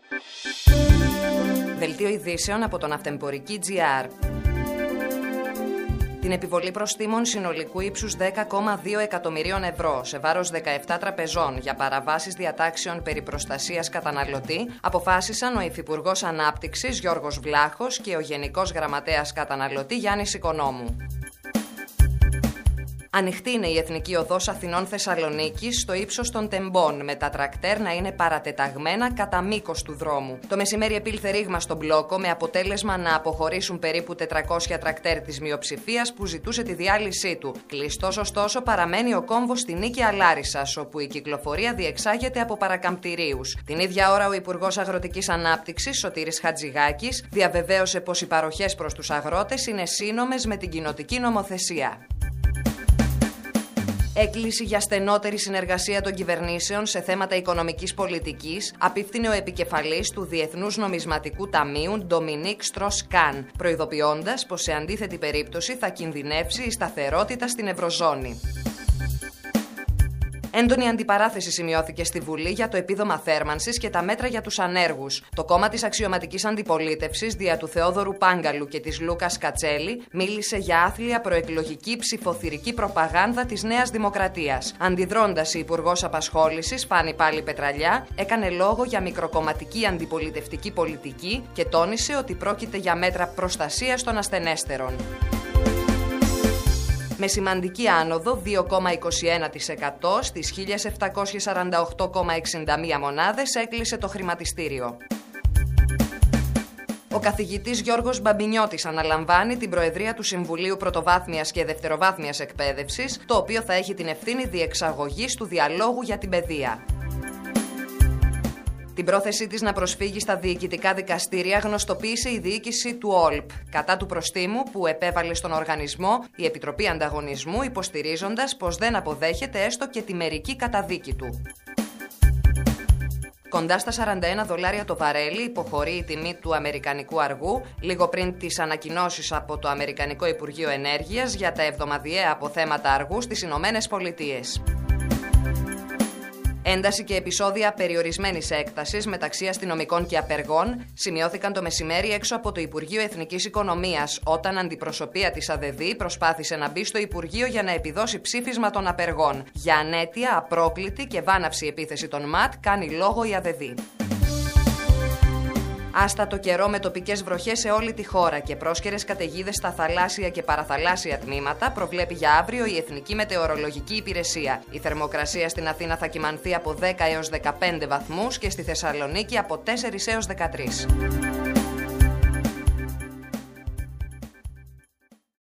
Δελτίο ειδήσεων από τον Αυτεμπορική.gr. Την επιβολή προστίμων συνολικού ύψους 10,2 εκατομμυρίων ευρώ σε βάρος 17 τραπεζών για παραβάσεις διατάξεων περί προστασίας καταναλωτή αποφάσισαν ο Υφυπουργός Ανάπτυξης Γιώργος Βλάχος και ο Γενικός Γραμματέας Καταναλωτή Γιάννης Οικονόμου. Ανοιχτή είναι η Εθνική Οδός Αθηνών-Θεσσαλονίκης στο ύψος των τεμπών, με τα τρακτέρ να είναι παρατεταγμένα κατά μήκος του δρόμου. Το μεσημέρι επήλθε ρήγμα στον μπλόκο, με αποτέλεσμα να αποχωρήσουν περίπου 400 τρακτέρ της μειοψηφίας που ζητούσε τη διάλυσή του. Κλειστός ωστόσο παραμένει ο κόμβος στη Νίκαια Λάρισσας, όπου η κυκλοφορία διεξάγεται από παρακαμπτηρίους. Την ίδια ώρα, ο Υπουργός Αγροτικής Ανάπτυξης, Σωτήρης Χατζηγάκης, διαβεβαίωσε πως οι παροχές προς τους αγρότες είναι σύνομες με την κοινοτική νομοθεσία. Έκκληση για στενότερη συνεργασία των κυβερνήσεων σε θέματα οικονομικής πολιτικής απίφθινε ο επικεφαλής του Διεθνούς Νομισματικού Ταμείου, Ντομινίκ Στρος-Καν, προειδοποιώντας πως σε αντίθετη περίπτωση θα κινδυνεύσει η σταθερότητα στην Ευρωζώνη. Έντονη αντιπαράθεση σημειώθηκε στη Βουλή για το επίδομα θέρμανσης και τα μέτρα για τους ανέργους. Το κόμμα της αξιωματικής αντιπολίτευσης, δια του Θεόδωρου Πάγκαλου και της Λούκας Κατσέλη, μίλησε για άθλια προεκλογική ψηφοθυρική προπαγάνδα της Νέας Δημοκρατίας. Αντιδρώντας, η Υπουργός Απασχόλησης, Φάνη Πάλι Πετραλιά, έκανε λόγο για μικροκομματική αντιπολιτευτική πολιτική και τόνισε ότι πρόκειται για μέτρα προστασίας των ασθενέστερων. Με σημαντική άνοδο 2,21% στις 1.748,61 μονάδες έκλεισε το χρηματιστήριο. Ο καθηγητής Γιώργος Μπαμπινιώτης αναλαμβάνει την Προεδρία του Συμβουλίου Πρωτοβάθμιας και Δευτεροβάθμιας Εκπαίδευσης, το οποίο θα έχει την ευθύνη διεξαγωγής του διαλόγου για την παιδεία. Την πρόθεσή της να προσφύγει στα διοικητικά δικαστήρια γνωστοποίησε η διοίκηση του ΟΛΠ κατά του προστίμου που επέβαλε στον οργανισμό η Επιτροπή Ανταγωνισμού, υποστηρίζοντας πως δεν αποδέχεται έστω και τη μερική καταδίκη του. Κοντά στα $41 το βαρέλι υποχωρεί η τιμή του αμερικανικού αργού, λίγο πριν τις ανακοινώσεις από το Αμερικανικό Υπουργείο Ενέργειας για τα εβδομαδιαία αποθέματα αργού στις Ηνωμένες Πολιτείες. Ένταση και επεισόδια περιορισμένης έκτασης μεταξύ αστυνομικών και απεργών σημειώθηκαν το μεσημέρι έξω από το Υπουργείο Εθνικής Οικονομίας, όταν αντιπροσωπεία της ΑΔΔ προσπάθησε να μπει στο Υπουργείο για να επιδώσει ψήφισμα των απεργών. Για ανέτεια, απρόκλητη και βάναυση επίθεση των ΜΑΤ κάνει λόγο η ΑΔΔ. Άστατο καιρό με τοπικές βροχές σε όλη τη χώρα και πρόσκαιρες καταιγίδες στα θαλάσσια και παραθαλάσσια τμήματα προβλέπει για αύριο η Εθνική Μετεωρολογική Υπηρεσία. Η θερμοκρασία στην Αθήνα θα κυμανθεί από 10 έως 15 βαθμούς και στη Θεσσαλονίκη από 4 έως 13.